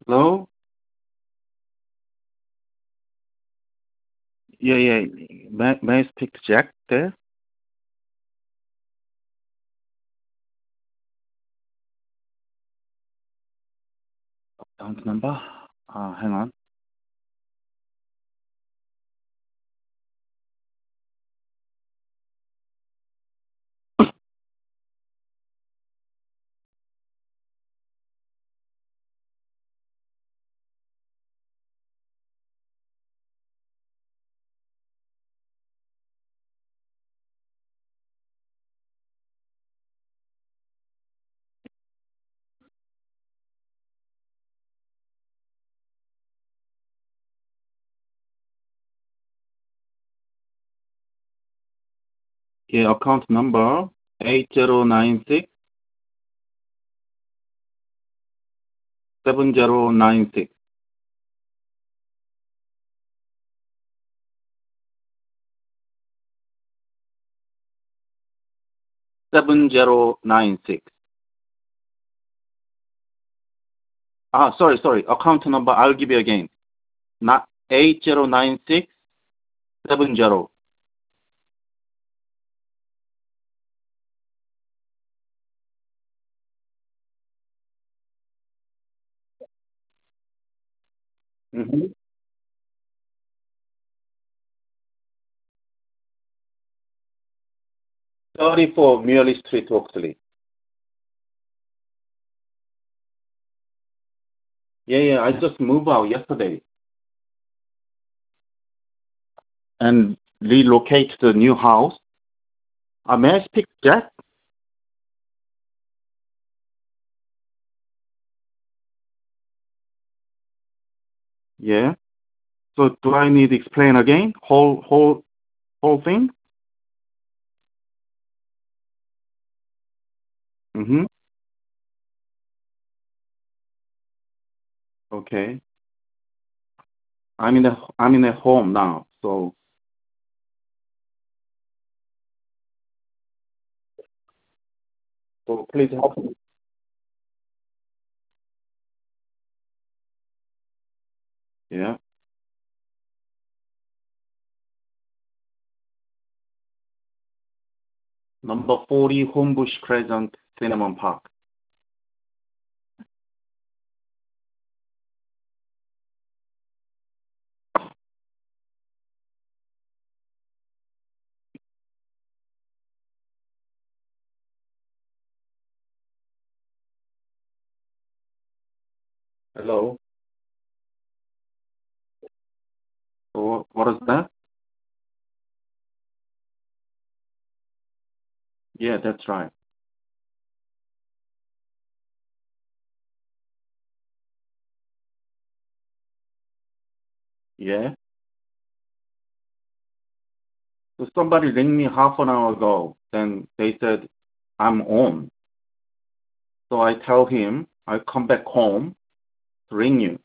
Hello? Yeah, yeah. May I speak to Jack there? Account number? Hang on. Yeah, account number 8096 7096. 7096. Sorry. Account number, I'll give you again. Not 809670. Mm-hmm. 34 Muirley Street, Oxley. Yeah, I just moved out yesterday and relocate to the new house. May I speak to Jack? Yeah. So do I need to explain again? Whole thing? Mm-hmm. Okay. I'm in a home now, so please help me. Yeah. Number 40 Homebush Crescent, Cinnamon Park. Hello. So what is that? Yeah, that's right. Yeah. So somebody rang me half an hour ago. Then they said I'm on. So I tell him I come back home to ring you.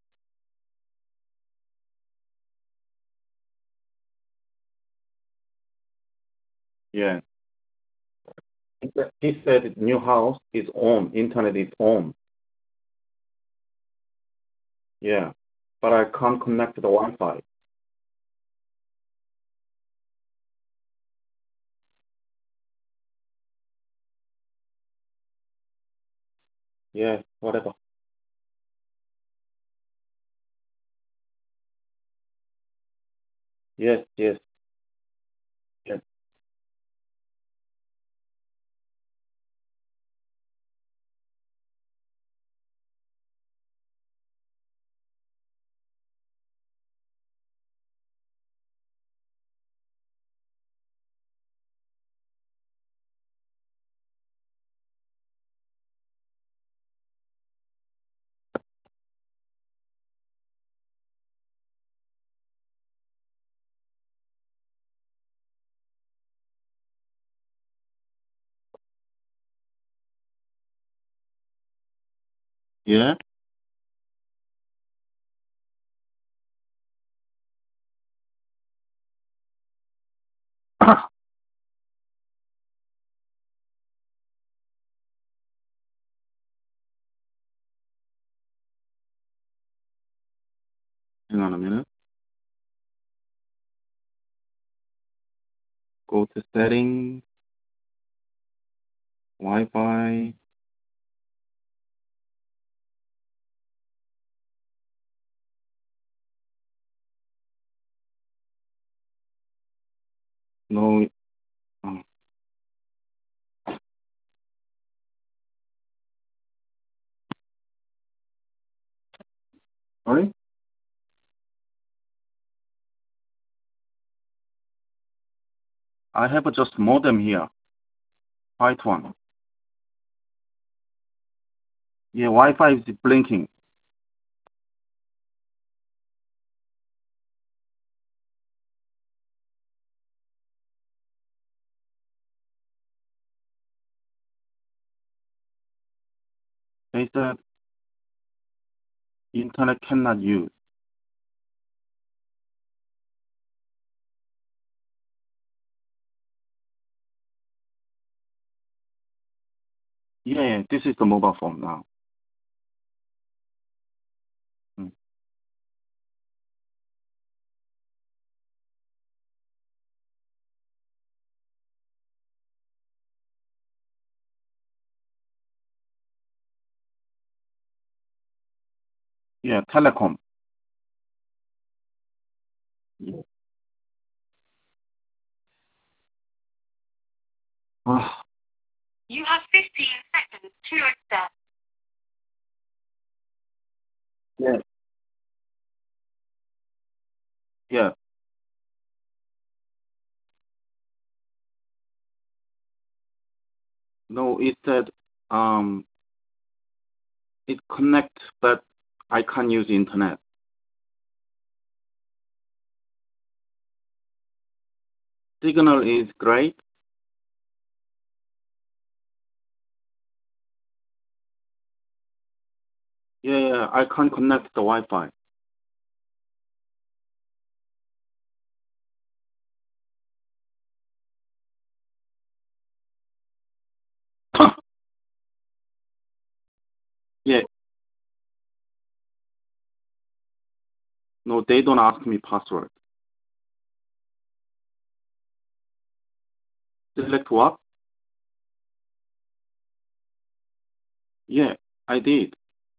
Yeah. He said new house is on. Internet is on. Yeah. But I can't connect to the Wi-Fi. Yeah. Whatever. Yes. Yes. Yes. Yeah. Hang on a minute. Go to settings, Wi-Fi. No. Oh, sorry? I have just modem here. White one. Yeah, Wi-Fi is blinking. They said internet cannot use. Yeah, this is the mobile phone now. Mm. Yeah, telecom. Yeah. Ah, You have 15 seconds to accept. yeah, yeah. No, it said it connect, but I can't use internet. Signal is great. Yeah, yeah, I can't connect the Wi-Fi. Yeah, no, they don't ask me password. Select what? Yeah, I did.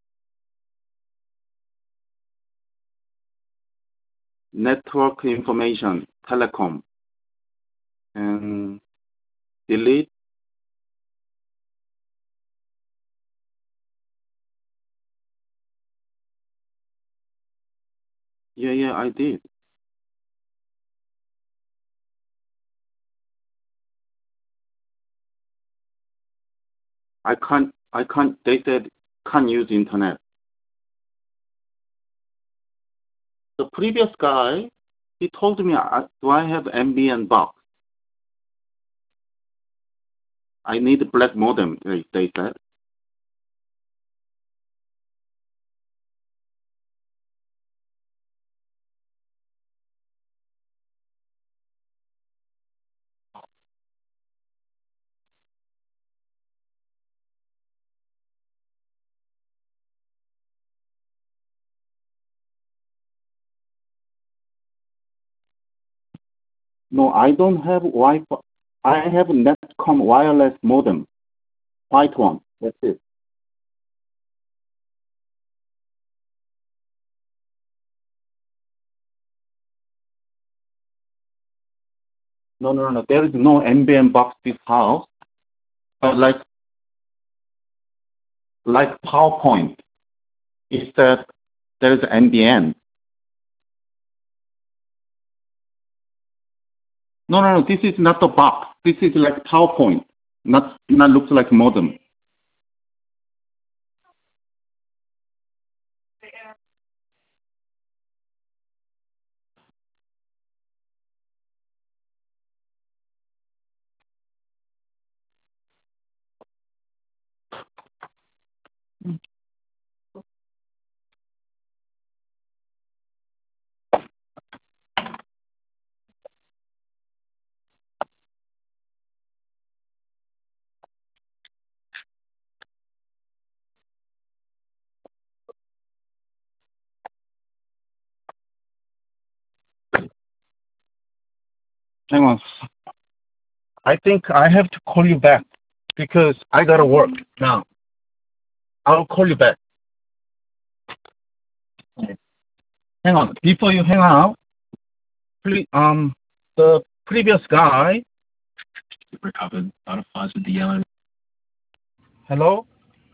Network information, telecom, and delete. Yeah, yeah, I did. I can't, they said can't use internet. The previous guy, he told me, do I have MBN box? I need black modem, they said. No, I don't have Wi-Fi. I have Netcom wireless modem, white one. That's it. No, no, no. There is no NBN box this house, but like PowerPoint, it said there is NBN. No, no, no. This is not the box. This is like PowerPoint. Not looks like modem. Hang on. I think I have to call you back because I gotta work now. I'll call you back. Hang on. Before you hang out, please, the previous guy. Recovered out of files with the yellow. Hello?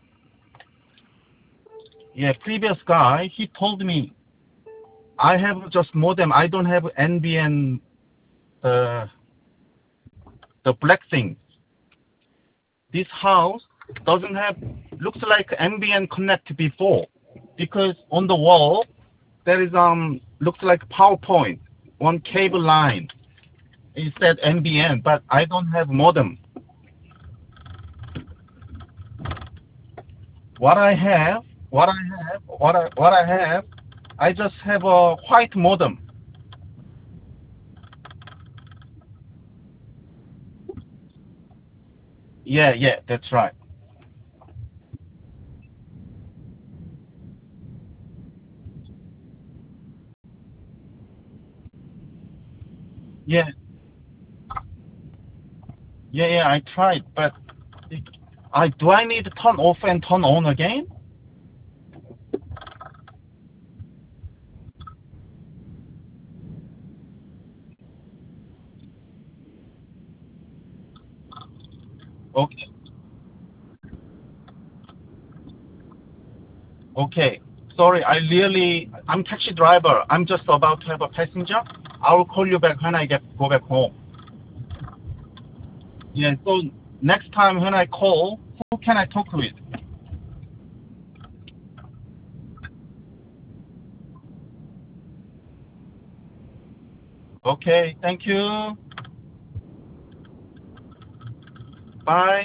Yeah, previous guy, he told me I have just modem. I don't have NBN, the black thing. This house doesn't have, looks like NBN connect before, because on the wall there is looks like PowerPoint, one cable line. It said NBN, but I don't have modem. What I have, I just have a white modem. Yeah, that's right. Yeah, I tried, but do I need to turn off and turn on again? Okay. Okay. Sorry, I'm taxi driver. I'm just about to have a passenger. I will call you back when I go back home. Yeah, so next time when I call, who can I talk with? Okay, thank you. Bye.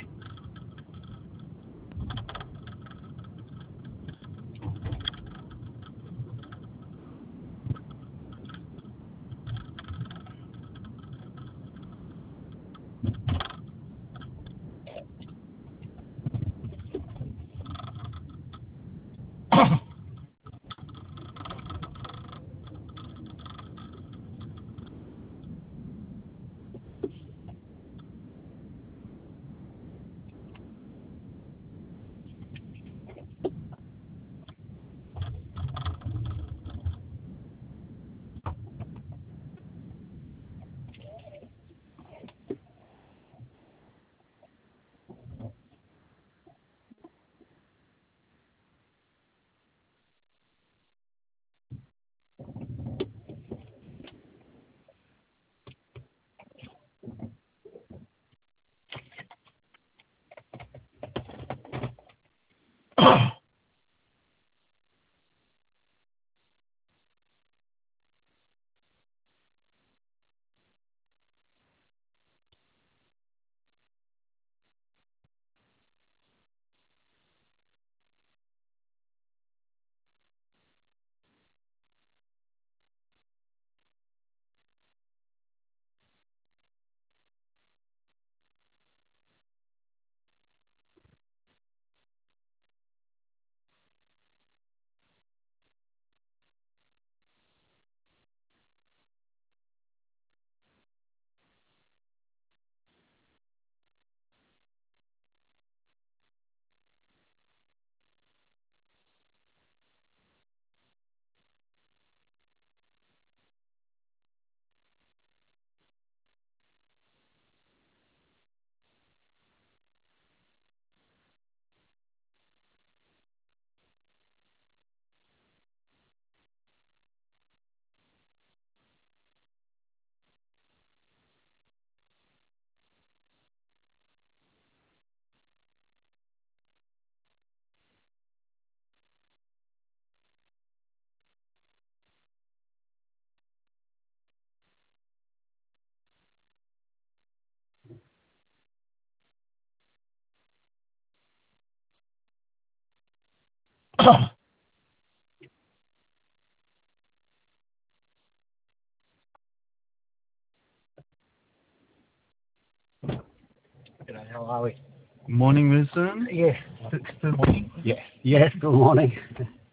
G'day, how are we? Morning, Wilson. Yes. Still morning? Yes, good morning.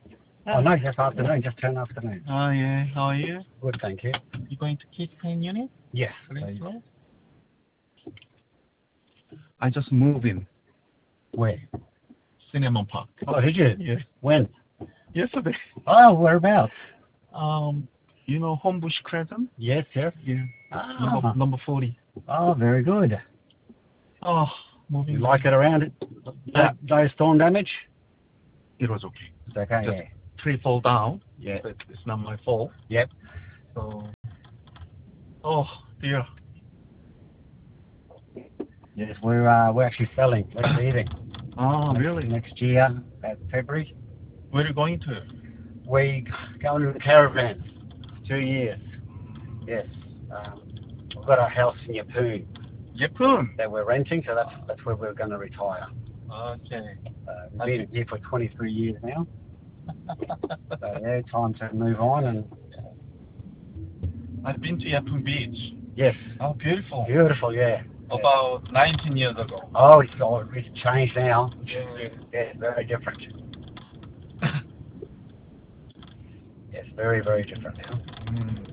Oh, no, just afternoon, just turn afternoon. Oh, yeah. How are you? Good, thank you. You going to Kids Pain Unit? Yes. Please, no? I just moved in Where? Cinnamon Park. Oh, did you? Yeah. When? Yesterday. Oh, whereabouts? You know Homebush Crescent? Yes, yes. Yeah. Ah. Number 40. Oh, very good. Oh, moving. You like it around it? Yeah. No storm damage? It was okay. It's okay, Just yeah. 3 fall down. Yeah. But it's not my fault. Yep. So. Oh dear. Yes, we're actually selling. We're leaving. Oh, really? Next year, about February. Where are you going to? We going to the caravan. 2 years. Yes. We've got a house in Yeppoon Yeppoon. that we're renting, so that's where we're going to retire. Okay. We've been here for 23 years now. So yeah, time to move on. And I've been to Yeppoon Beach. yes. Oh, beautiful. Beautiful, yeah. About 19 years ago. Oh, it's changed now. Yeah. Yeah, very different. Yes, very, very different now. Mm.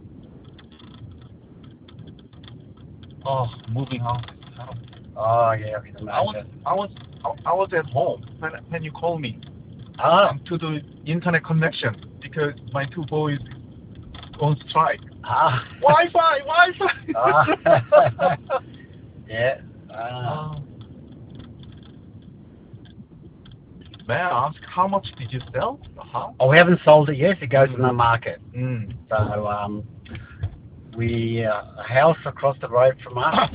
Oh, moving house. Oh yeah, I can imagine. I was at home when you called me to do internet connection because my 2 boys on strike. Wi-Fi. Yeah. May I ask how much did you sell the house? Oh, we haven't sold it yet. It goes in the market. Mm. So we a house across the road from us,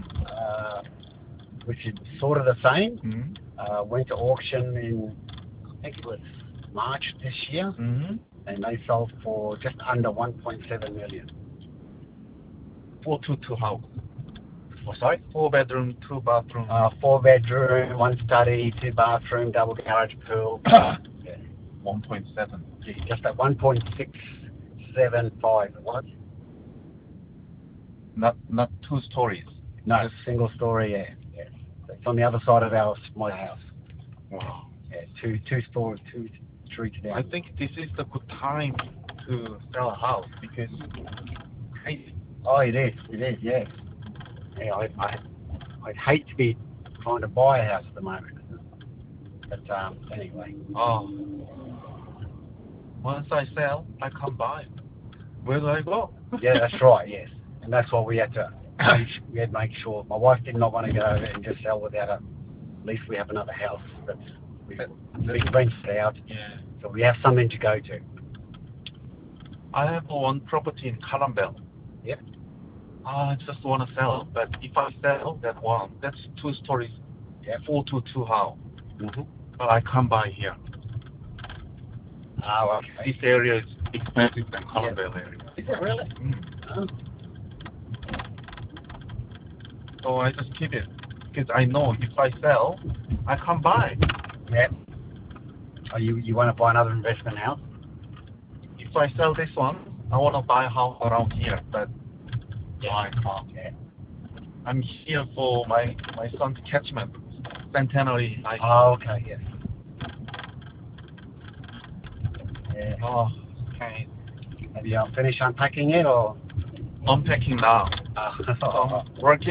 which is sort of the same. Went to auction in, I think it was March this year, and they sold for just under 1.7 million. 422 house. Oh, sorry? 4 bedroom, 2 bathroom. 4 bedroom, 1 study, 2 bathroom, double garage pool. Yeah. 1.7. Just at 1.675 it was. Not 2 stories. No, single story, yeah. It's on the other side of my house. Wow. Yeah, two stories, 2 streets down. I think this is the good time to sell a house because Oh, it is, yeah. Yeah, I'd hate to be trying to buy a house at the moment. But anyway. Oh. Once I sell, I come by. Where do I go? Yeah, that's right, yes. And that's why we had to make sure. My wife did not want to go over and just sell without at least we have another house that's been rented out. Yeah. So we have something to go to. I have one property in Columbell. Yep. I just want to sell, but if I sell that one, that's 2 stories. Yeah. 422 house. Mm-hmm. But I come by here. Oh, okay. This area is expensive than Columbell area. Is it really? Oh. So I just keep it because I know if I sell, I come by. Yeah. Oh, you want to buy another investment house? If I sell this one, I want to buy a house around here, but I can't. Yeah. I'm here for my son's catchment, centenary. Oh, okay, yes. Yeah. Oh, okay. Have you finished unpacking it or? Unpacking now. Oh. Working.